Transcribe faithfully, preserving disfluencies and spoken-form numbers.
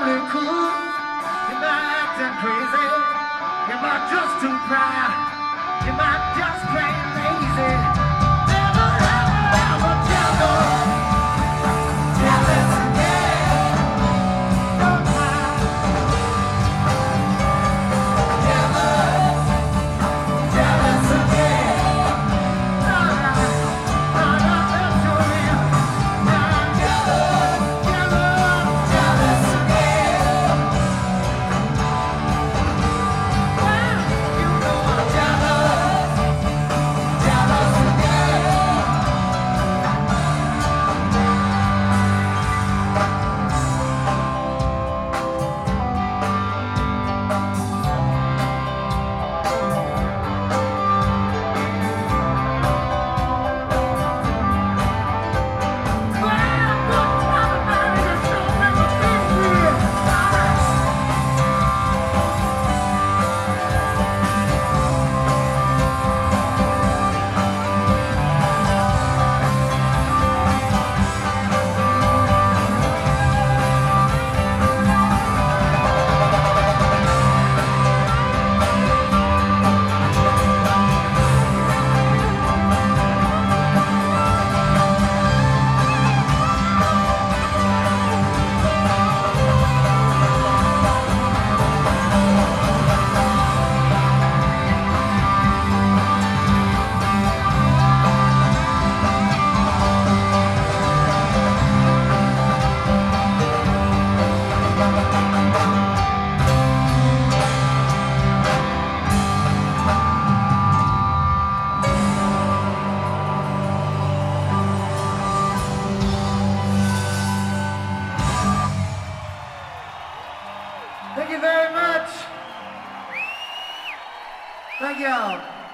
be cool. You might acting crazy. You might just too proud. You might just plain lazy. Never, ever, ever jealous. Jealous again. Don't mind. Jealous. Jealous again. No, no, no, no, that's too real. I'm jealous, jealous, jealous again. Well, you know I'm jealous, jealous again. Well, good brother, man, it sure never been real. Thank you very much. Thank y'all.